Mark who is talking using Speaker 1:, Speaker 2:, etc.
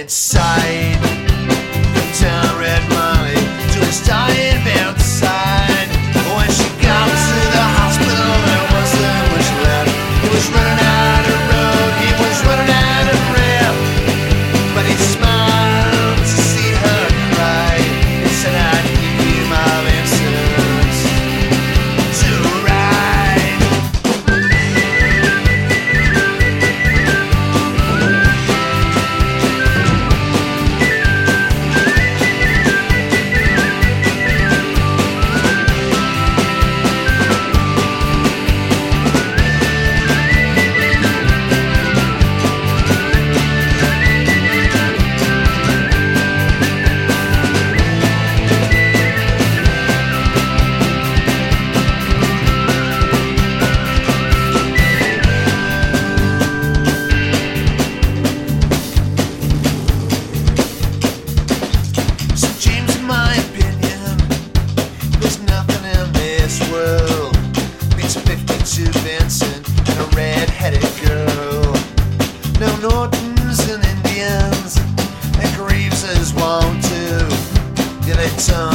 Speaker 1: inside. Down Red Molly to his dying bedside. When she got to the hospital, there wasn't much left. He was running out of road, he was running out of breath. But he smiled to see her cry. He said, I'd give you my license to ride. Vincent and a red-headed girl. No Nortons and Indians and Greaveses won't do. Yeah, they don't.